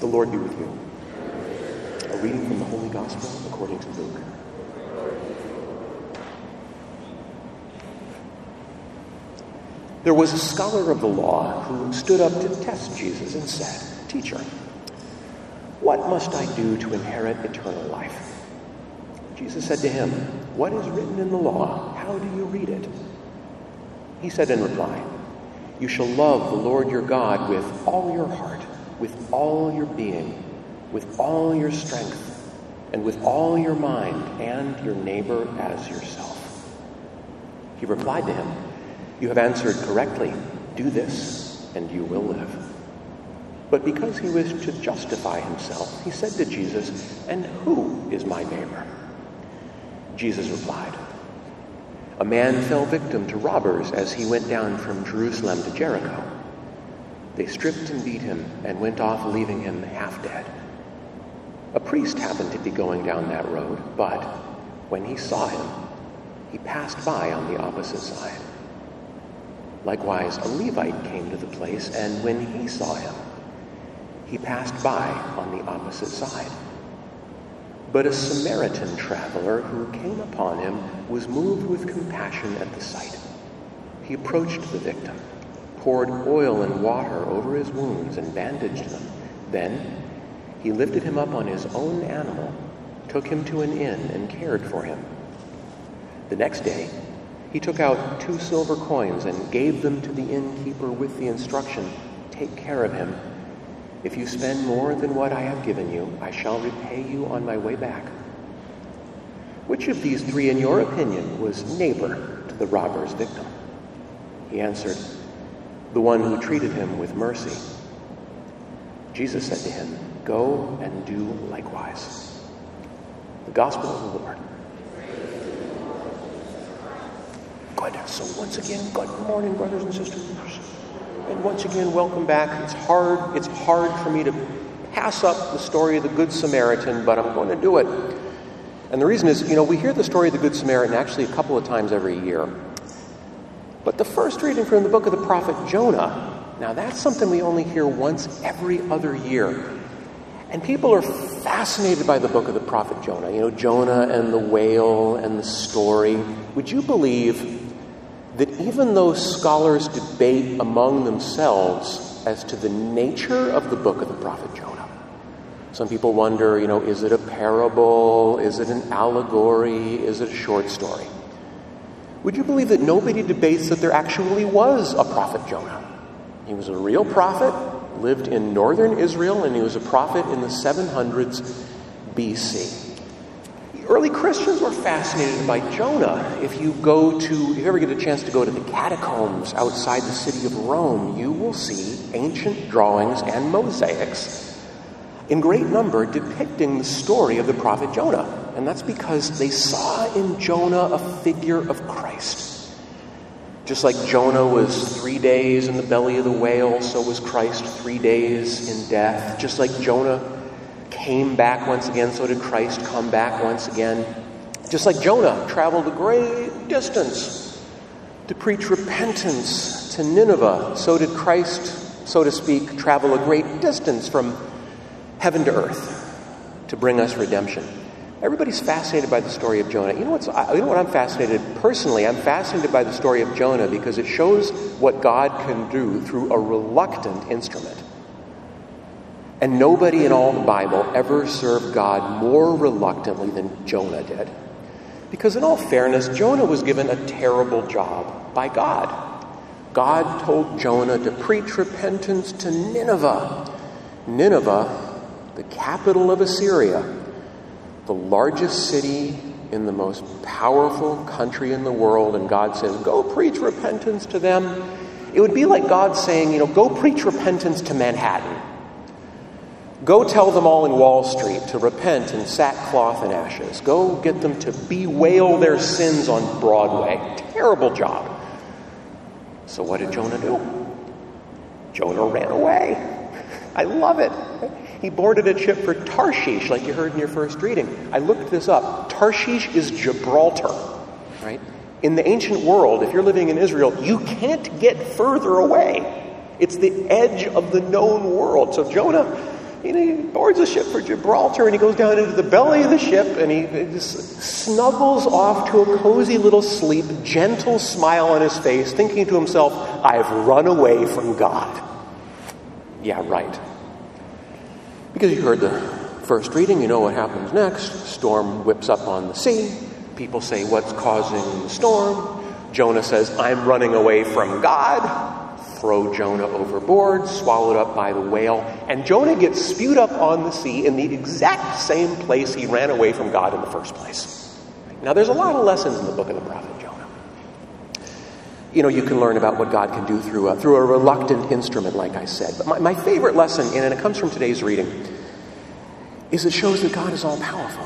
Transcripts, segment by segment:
The Lord be with you. A reading from the Holy Gospel according to Luke. There was a scholar of the law who stood up to test Jesus and said, "Teacher, what must I do to inherit eternal life?" Jesus said to him, "What is written in the law? How do you read it?" He said in reply, "You shall love the Lord your God with all your heart, with all your being, with all your strength, and with all your mind, and your neighbor as yourself." He replied to him, "You have answered correctly. Do this, and you will live." But because he wished to justify himself, he said to Jesus, "And who is my neighbor?" Jesus replied, "A man fell victim to robbers as he went down from Jerusalem to Jericho. They stripped and beat him and went off, leaving him half dead. A priest happened to be going down that road, but when he saw him, he passed by on the opposite side. Likewise, a Levite came to the place, and when he saw him, he passed by on the opposite side. But a Samaritan traveler who came upon him was moved with compassion at the sight. He approached the victim, poured oil and water over his wounds, and bandaged them. Then he lifted him up on his own animal, took him to an inn, and cared for him. The next day, he took out 2 silver coins and gave them to the innkeeper with the instruction, 'Take care of him. If you spend more than what I have given you, I shall repay you on my way back.' Which of these 3, in your opinion, was neighbor to the robber's victim?" He answered, "The one who treated him with mercy." Jesus said to him, "Go and do likewise." The Gospel of the Lord. Good. So once again, good morning, brothers and sisters. And once again, welcome back. It's hard for me to pass up the story of the Good Samaritan, but I'm going to do it. And the reason is, we hear the story of the Good Samaritan actually a couple of times every year. But the first reading from the book of the prophet Jonah, now that's something we only hear once every other year. And people are fascinated by the book of the prophet Jonah. Jonah and the whale and the story. Would you believe that even though scholars debate among themselves as to the nature of the book of the prophet Jonah, some people wonder, is it a parable? Is it an allegory? Is it a short story? Would you believe that nobody debates that there actually was a prophet Jonah? He was a real prophet, lived in northern Israel, and he was a prophet in the 700s BC. Early Christians were fascinated by Jonah. If you ever get a chance to go to the catacombs outside the city of Rome, you will see ancient drawings and mosaics in great number depicting the story of the prophet Jonah. And that's because they saw in Jonah a figure of Christ. Just like Jonah was 3 days in the belly of the whale, so was Christ 3 days in death. Just like Jonah came back once again, so did Christ come back once again. Just like Jonah traveled a great distance to preach repentance to Nineveh, so did Christ, so to speak, travel a great distance from heaven to earth to bring us redemption. Everybody's fascinated by the story of Jonah. You know what I'm fascinated personally? I'm fascinated by the story of Jonah because it shows what God can do through a reluctant instrument. And nobody in all the Bible ever served God more reluctantly than Jonah did. Because in all fairness, Jonah was given a terrible job by God. God told Jonah to preach repentance to Nineveh. Nineveh, the capital of Assyria, the largest city in the most powerful country in the world, and God says, "Go preach repentance to them." It would be like God saying, "Go preach repentance to Manhattan. Go tell them all in Wall Street to repent in sackcloth and ashes. Go get them to bewail their sins on Broadway." Terrible job. So what did Jonah do? Jonah ran away. I love it. He boarded a ship for Tarshish, like you heard in your first reading. I looked this up. Tarshish is Gibraltar, right? In the ancient world, if you're living in Israel, you can't get further away. It's the edge of the known world. So Jonah And he boards a ship for Gibraltar, and he goes down into the belly of the ship, and he just snuggles off to a cozy little sleep, gentle smile on his face, thinking to himself, I've run away from God. Yeah, right. Because you heard the first reading, you know what happens next. Storm whips up on the sea. People say, what's causing the storm? Jonah says, I'm running away from God. Throw Jonah overboard, swallowed up by the whale, and Jonah gets spewed up on the sea in the exact same place he ran away from God in the first place. Now, there's a lot of lessons in the book of the prophet Jonah. You can learn about what God can do through a reluctant instrument, like I said. But my favorite lesson, and it comes from today's reading, is it shows that God is all-powerful.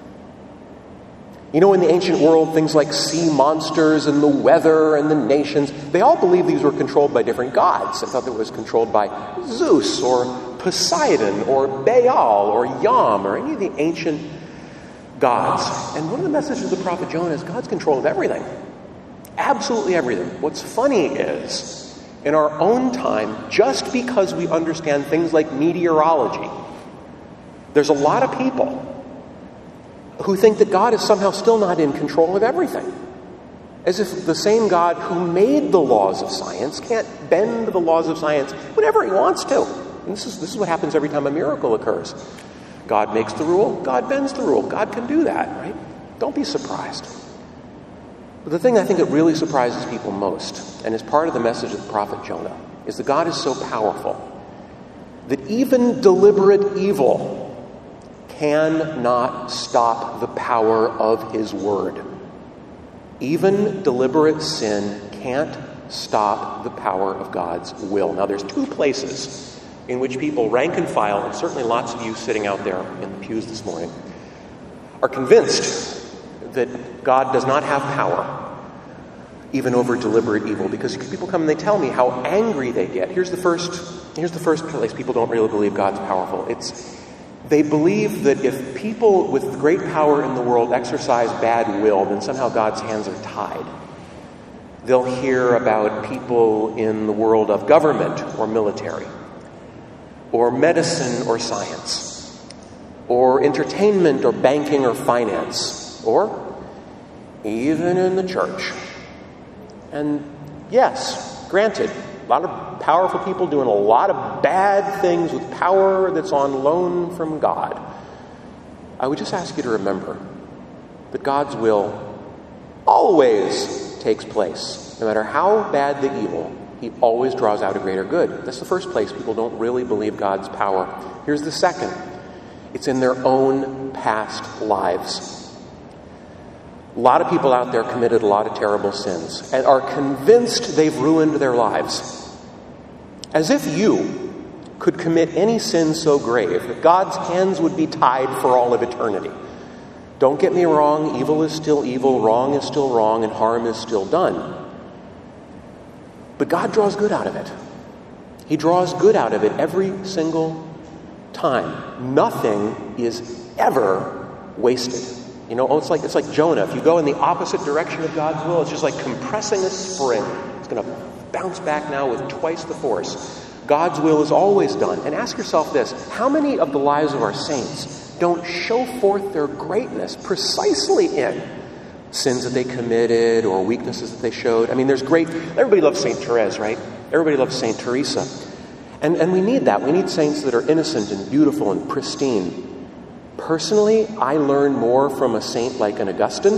In the ancient world, things like sea monsters and the weather and the nations, they all believed these were controlled by different gods. They thought that it was controlled by Zeus or Poseidon or Baal or Yam or any of the ancient gods. And one of the messages of the prophet Jonah is God's control of everything. Absolutely everything. What's funny is, in our own time, just because we understand things like meteorology, there's a lot of people who think that God is somehow still not in control of everything. As if the same God who made the laws of science can't bend the laws of science whenever he wants to. And this is what happens every time a miracle occurs. God makes the rule, God bends the rule. God can do that, right? Don't be surprised. But the thing I think that really surprises people most, and is part of the message of the prophet Jonah, is that God is so powerful that even deliberate evil cannot stop the power of his word. Even deliberate sin can't stop the power of God's will. Now, there's two places in which people, rank and file, and certainly lots of you sitting out there in the pews this morning, are convinced that God does not have power even over deliberate evil. Because people come and they tell me how angry they get. Here's the first place people don't really believe God's powerful. They believe that if people with great power in the world exercise bad will, then somehow God's hands are tied. They'll hear about people in the world of government or military, or medicine or science, or entertainment or banking or finance, or even in the church. And yes, granted, a lot of powerful people doing a lot of bad things with power that's on loan from God. I would just ask you to remember that God's will always takes place. No matter how bad the evil, he always draws out a greater good. That's the first place people don't really believe God's power. Here's the second. It's in their own past lives. A lot of people out there committed a lot of terrible sins and are convinced they've ruined their lives. As if you could commit any sin so grave that God's hands would be tied for all of eternity. Don't get me wrong, evil is still evil, wrong is still wrong, and harm is still done. But God draws good out of it. He draws good out of it every single time. Nothing is ever wasted. It's like Jonah. If you go in the opposite direction of God's will, it's just like compressing a spring. It's going to bounce back now with twice the force. God's will is always done. And ask yourself this: how many of the lives of our saints don't show forth their greatness precisely in sins that they committed or weaknesses that they showed? I mean, everybody loves St. Therese, right? Everybody loves St. Teresa. And we need that. We need saints that are innocent and beautiful and pristine. Personally, I learn more from a saint like an Augustine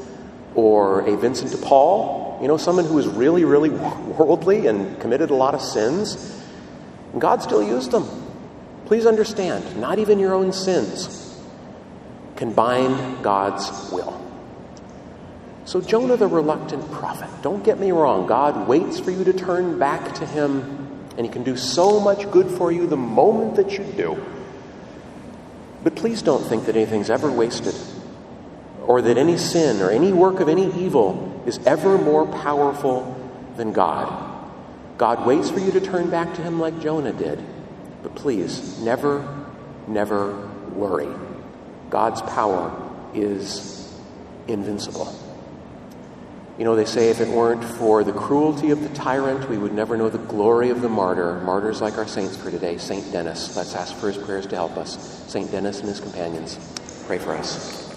or a Vincent de Paul, someone who was really, really worldly and committed a lot of sins. And God still used them. Please understand, not even your own sins can bind God's will. So Jonah the reluctant prophet, don't get me wrong, God waits for you to turn back to him, and he can do so much good for you the moment that you do. But please don't think that anything's ever wasted, or that any sin or any work of any evil is ever more powerful than God. God waits for you to turn back to him like Jonah did. But please, never, never worry. God's power is invincible. You know, they say if it weren't for the cruelty of the tyrant, we would never know the glory of the martyr. Martyrs like our saints for today, St. Denis. Let's ask for his prayers to help us. St. Denis and his companions, pray for us.